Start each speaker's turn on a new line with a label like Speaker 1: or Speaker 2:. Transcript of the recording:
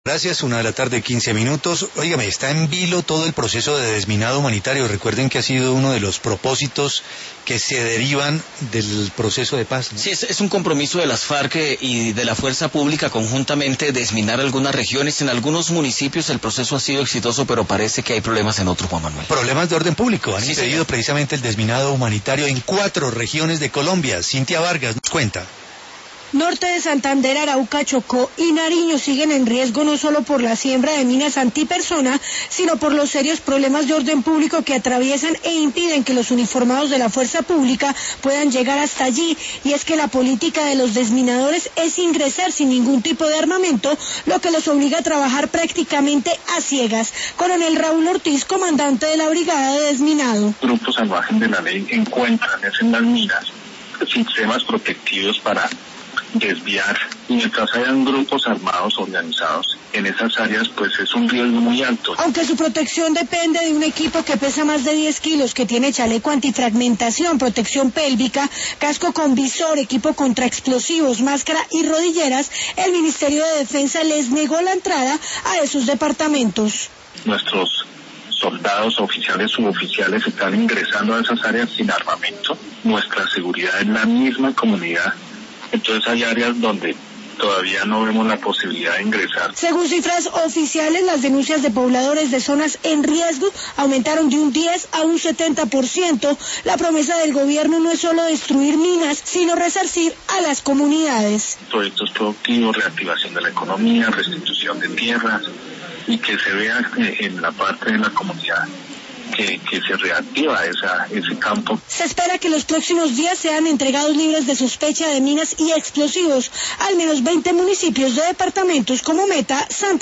Speaker 1: Gracias, 1:15 p.m. Óigame, está en vilo todo el proceso de desminado humanitario. Recuerden que ha sido uno de los propósitos que se derivan del proceso de paz, ¿no?
Speaker 2: Sí, es un compromiso de las FARC y de la fuerza pública conjuntamente desminar algunas regiones. En algunos municipios el proceso ha sido exitoso, pero parece que hay problemas en otros, Juan Manuel.
Speaker 1: Problemas de orden público. Han impedido
Speaker 2: señor.
Speaker 1: Precisamente el desminado humanitario en 4 regiones de Colombia. Cintia Vargas nos cuenta.
Speaker 3: Norte de Santander, Arauca, Chocó y Nariño siguen en riesgo no solo por la siembra de minas antipersona, sino por los serios problemas de orden público que atraviesan e impiden que los uniformados de la fuerza pública puedan llegar hasta allí. Y es que la política de los desminadores es ingresar sin ningún tipo de armamento, lo que los obliga a trabajar prácticamente a ciegas. Coronel Raúl Ortiz, comandante de la Brigada de Desminado.
Speaker 4: Grupos al margen de la ley encuentran en las minas sistemas protectivos para desviar, y mientras hayan grupos armados organizados en esas áreas, pues es un riesgo muy alto.
Speaker 3: Aunque su protección depende de un equipo que pesa más de 10 kilos, que tiene chaleco antifragmentación, protección pélvica, casco con visor, equipo contra explosivos, máscara y rodilleras, el Ministerio de Defensa les negó la entrada a esos departamentos.
Speaker 4: Nuestros soldados, oficiales, suboficiales están ingresando a esas áreas sin armamento. Nuestra seguridad es la misma comunidad. Entonces hay áreas donde todavía no vemos la posibilidad de ingresar.
Speaker 3: Según cifras oficiales, las denuncias de pobladores de zonas en riesgo aumentaron de un 10 a un 70%. La promesa del gobierno no es solo destruir minas, sino resarcir a las comunidades.
Speaker 4: Proyectos productivos, reactivación de la economía, restitución de tierras, y que se vea en la parte de la comunidad que se reactiva ese campo.
Speaker 3: Se espera que los próximos días sean entregados libres de sospecha de minas y explosivos al menos 20 municipios de departamentos como Meta, Santa